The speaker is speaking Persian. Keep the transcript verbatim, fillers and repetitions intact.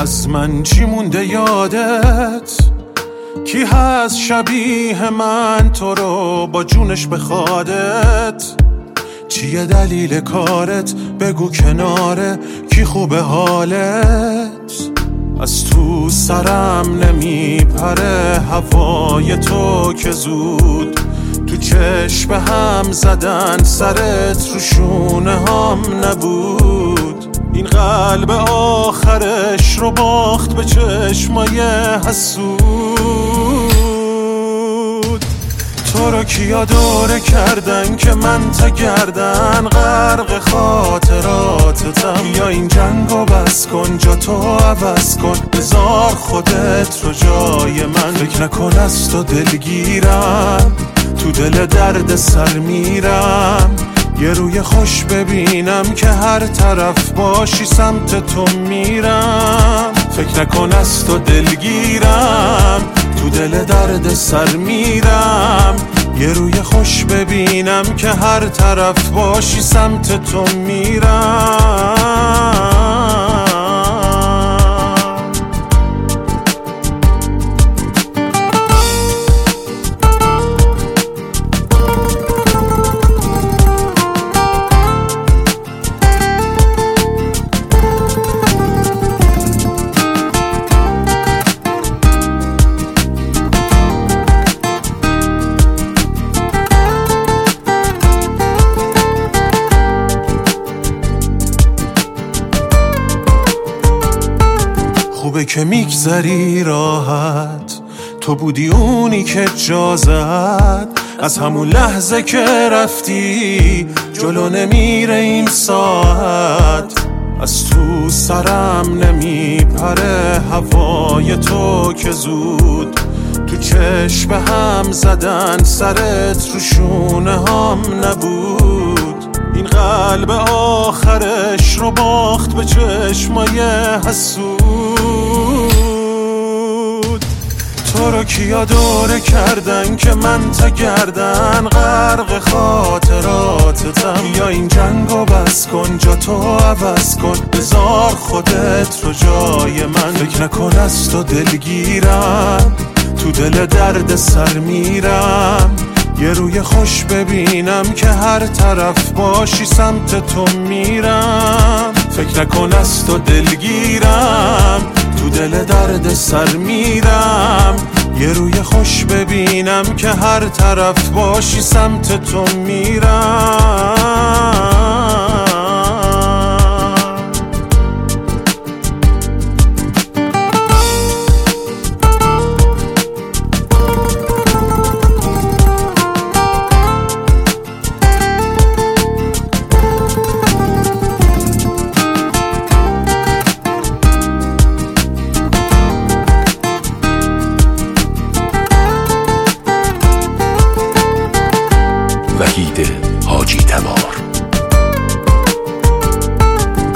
از من چی مونده یادت؟ کی هست شبیه من تو رو با جونش بخوادت؟ چیه دلیل کارت؟ بگو کناره کی خوبه حالت؟ از تو سرم نمیپره هوای تو که زود تو چشم هم زدن، سرت رو شونه هم نبود. این قلب آخرش رو باخت به چشمای حسود. تو رو کیا دوره کردن که من تا گردن غرق خاطراتتم؟ یا این جنگو بس کن، جا تو عوض کن، بذار خودت رو جای من. فکر نکن از تو دلگیرم، تو دل درد سر میرم. یه روی خوش ببینم که هر طرف باشی سمت تو میرم. فکر نکن از تو دلگیرم، تو دل درد سر میرم. یه روی خوش ببینم که هر طرف باشی سمت تو میرم. خوبه که میگذری راحت، تو بودی اونی که جا زد. از همون لحظه که رفتی جلو نمیره این ساعت. از تو سرم نمیپره هوای تو که زود تو چشم هم زدن، سرت رو شونه هم نبود. این قلب آخرش رو باخت به چشمای حسود. تو رو کیا دوره کردن که من تا گردن غرق خاطراتتم؟ یا این جنگو بس کن، جا تو عوض کن، بذار خودت رو جای من. فکر نکن از تو دلگیرم، تو دل درد سر میرم. یه روی خوش ببینم که هر طرف باشی سمت تو میرم. فکر نکن از تو دلگیرم، تو دل درد سر میرم. یه روی خوش ببینم که هر طرف باشی سمت تو میرم.